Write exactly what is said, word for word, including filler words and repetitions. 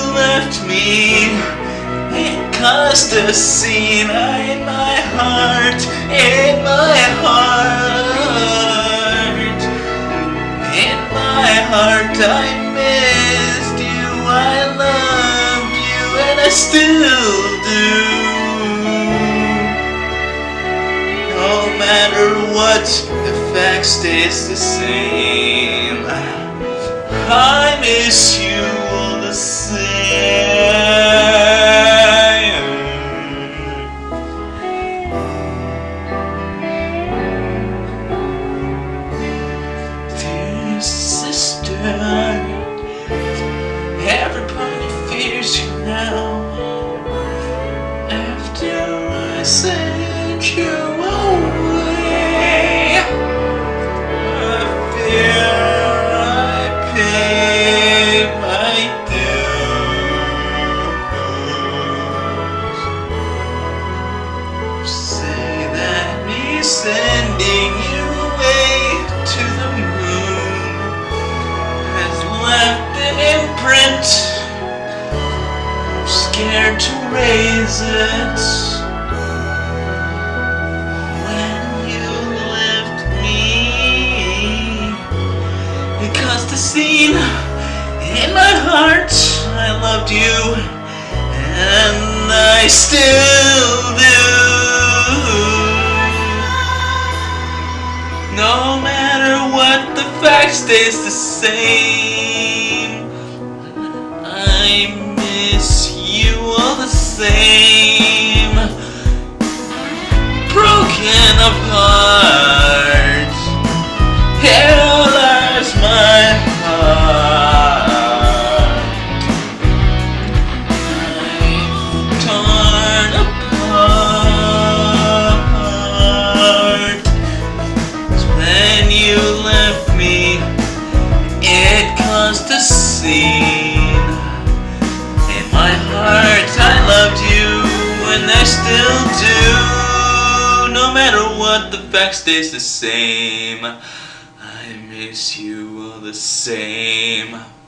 left me, it caused a scene in my heart, in my heart. In my heart I missed you, I loved you, and I still do. No matter what, the fact stays the same. I miss you all the same. Dear sister, everybody fears you now. After I sent you away, I fear I paid my dues. Say that me sending you away to the moon has left an imprint. I'm scared to raise it. Because the scene in my heart, I loved you, and I still do. No matter what, the fact stays the same. I miss you all the same. Broken apart, here lies my heart. I'm torn apart. When you left me, it caused a scene. In my heart I loved you, and I still do. No matter what, the fact stays the same. I miss you all the same.